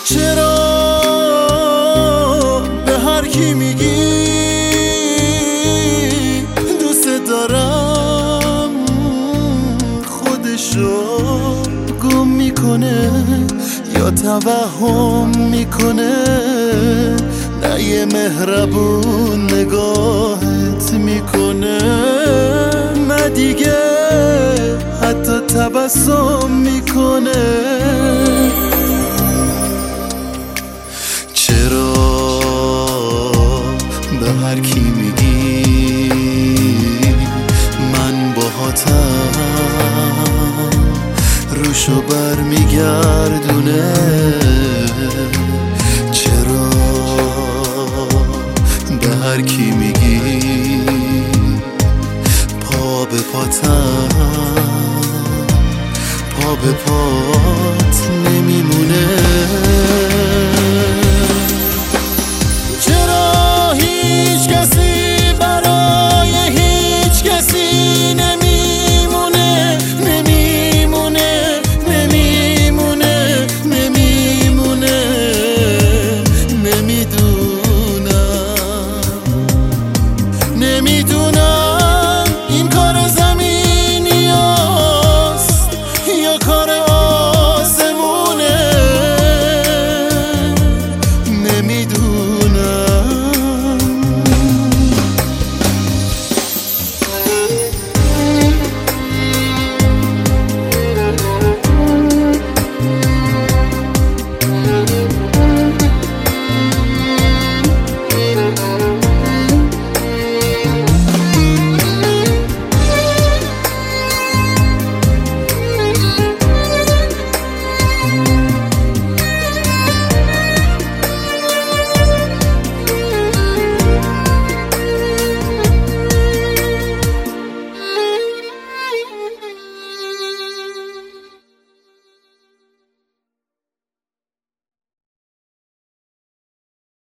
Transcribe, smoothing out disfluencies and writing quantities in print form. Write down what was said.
چرا به هر کی میگی دوست دارم خودشو گم میکنه یا توهم میکنه؟ نه یه مهربون نگاهت میکنه، نه دیگه حتی تبسم میکنه. چرا به هر کی میگی من باهاتم روشو بر میگردونه؟ چرا به هر کی میگی پا به پاتم پا به پات نمیمونه؟